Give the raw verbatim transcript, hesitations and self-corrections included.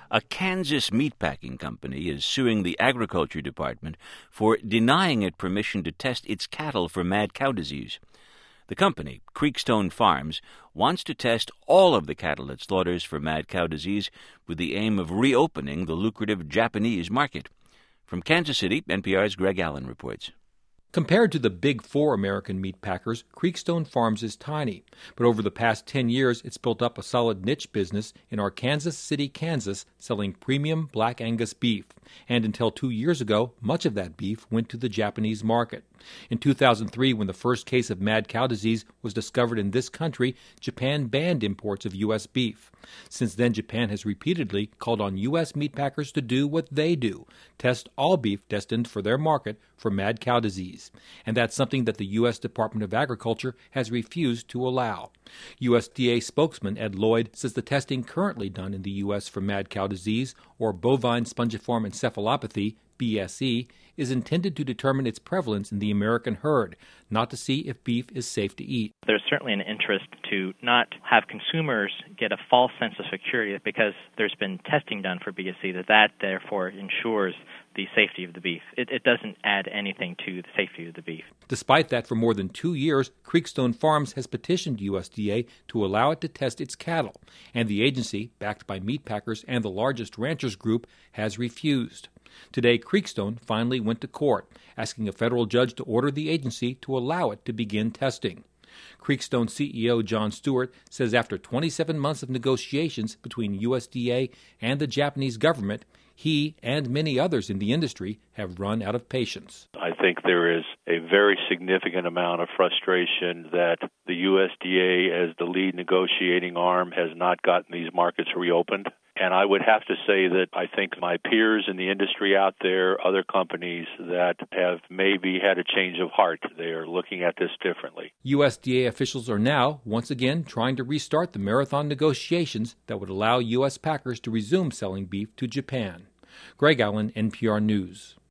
A Kansas meatpacking company is suing the Agriculture Department for denying it permission to test its cattle for mad cow disease. The company, Creekstone Farms, wants to test all of the cattle it slaughters for mad cow disease with the aim of reopening the lucrative Japanese market. From Kansas City, N P R's Greg Allen reports. Compared to the big four American meat packers, Creekstone Farms is tiny, but over the past ten years it's built up a solid niche business in Arkansas City, Kansas, selling premium Black Angus beef. And until two years ago, much of that beef went to the Japanese market. In two thousand three, when the first case of mad cow disease was discovered in this country, Japan banned imports of U S beef. Since then, Japan has repeatedly called on U S meatpackers to do what they do, test all beef destined for their market for mad cow disease. And that's something that the U S Department of Agriculture has refused to allow. U S D A spokesman Ed Lloyd says the testing currently done in the U S for mad cow disease, or bovine spongiform encephalopathy, B S E, is intended to determine its prevalence in the American herd, not to see if beef is safe to eat. There's certainly an interest to not have consumers get a false sense of security because there's been testing done for B S E, that that therefore ensures the safety of the beef. It, it doesn't add anything to the safety of the beef. Despite that, for more than two years, Creekstone Farms has petitioned U S D A to allow it to test its cattle, and the agency, backed by meatpackers and the largest ranchers group, has refused. Today, Creekstone finally went to court, asking a federal judge to order the agency to allow it to begin testing. Creekstone C E O John Stewart says after twenty-seven months of negotiations between U S D A and the Japanese government, he and many others in the industry have run out of patience. I think there is a very significant amount of frustration that the U S D A, as the lead negotiating arm, has not gotten these markets reopened. And I would have to say that I think my peers in the industry out there, other companies that have maybe had a change of heart, they are looking at this differently. U S D A officials are now, once again, trying to restart the marathon negotiations that would allow U S packers to resume selling beef to Japan. Greg Allen, N P R News.